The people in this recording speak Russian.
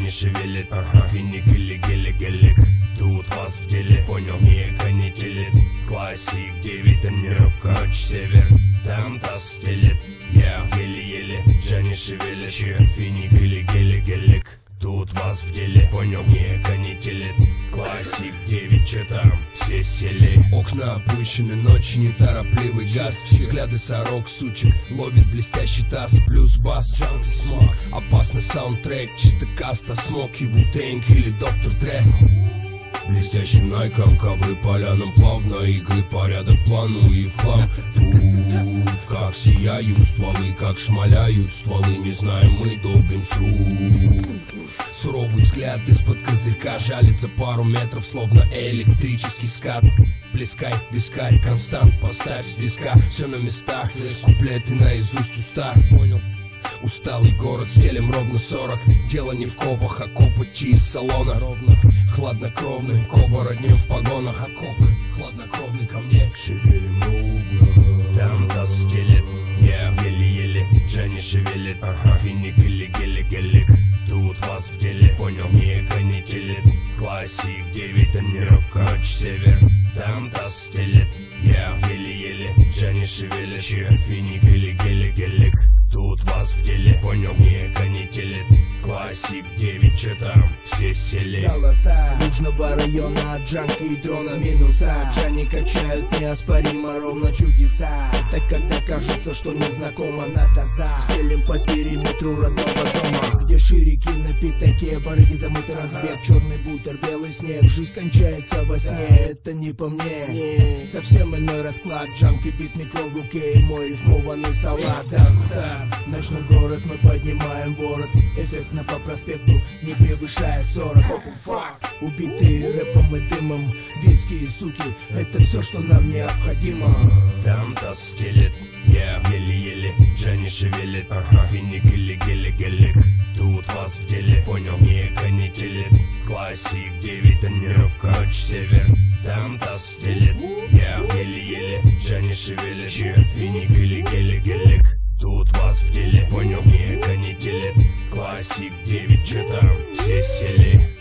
не шевелит. Финик или гелик, тут вас в деле. Понял, не канителит. Классик, 9 тонировка, ночь север, там таз стелет. Я еле-еле, не шевелит. Финик или гелик, тут вас в деле. Понял, не канителит. Классик, 9, че там, все сели. Окна опущены, ночи неторопливый газ. Взгляды сорок, сучек, ловит блестящий таз. Плюс бас, джанки, смог. Опасный саундтрек, чисто каста, смок и Ву-Тэнг или Доктор Дре. Блестящим найком, ковры полянам плавно. Игры порядок, плану и в хлам. Как сияют стволы, как шмаляют стволы. Не знаем, мы долбим с рук. Суровый взгляд из-под козырька жалится пару метров, словно электрический скат. Плескай, вискарь, констант, поставь с диска. Все на местах, лишь куплеты наизусть уста. Понял? Усталый город, стелем ровно 40. Дело не в копах, а копоти из салона. Ровно, хладнокровный, коба роднем в погонах. Окопы, хладнокровный ко мне. Шевелим ровно. Там таз стелет, я еле-еле, не шевелит. Финик или гелик, тут вас в деле. Понял, не канителит. Классик, 9 тонировка, ночь север, там таз стелет. Я еле-еле, не шевелит. Финик или гелик, тут вас в деле. Понял, не канителит. Классик, 9, че там, все сели. Голоса Южного района, от джанки и дрона минуса. Джани качают неоспоримо ровно чудеса. Это когда кажется, что незнакомо на таза. Стелим по периметру родного дома, где ширики на пятаке, барыги замыты разбег. Черный бутер, белый снег, жизнь кончается во сне. Это не по мне, совсем иной расклад. Джанки, бит, микро в руке и мой вмованный салат. Дэнстар, ночной город, мы поднимаем ворот. Эффектно по проспекту, не превышая 40. Убитые рэпом и дымом, виски и суки, это все, что нам необходимо. Там таз стелет, я еле-еле, не шевелит. Финик или гелик, тут вас в деле. Понял, не канителит. Классик, 9 тонировка, ночь север, там таз стелет. Я еле-еле, не шевелит. Финик или гелик, тут вас в деле. Понял, не канителит. Классик, 9, че там, все сели.